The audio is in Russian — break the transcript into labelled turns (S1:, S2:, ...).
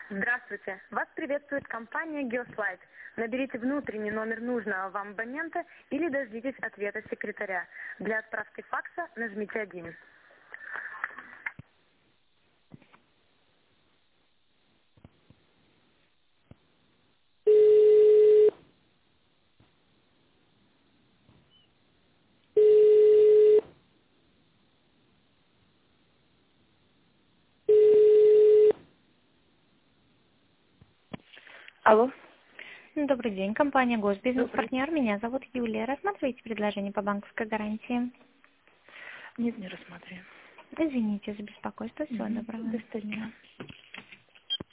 S1: Здравствуйте. Вас приветствует компания Geoslide. Наберите внутренний номер нужного вам абонента или дождитесь ответа секретаря. Для отправки факса нажмите 1. Алло.
S2: Добрый день, компания
S1: Добрый.
S2: Госбизнес-партнер. Меня зовут Юлия. Рассматриваете предложение по банковской гарантии?
S1: Нет, не рассматриваем.
S2: Извините за беспокойство. Всего
S1: До
S2: доброго.
S1: свидания.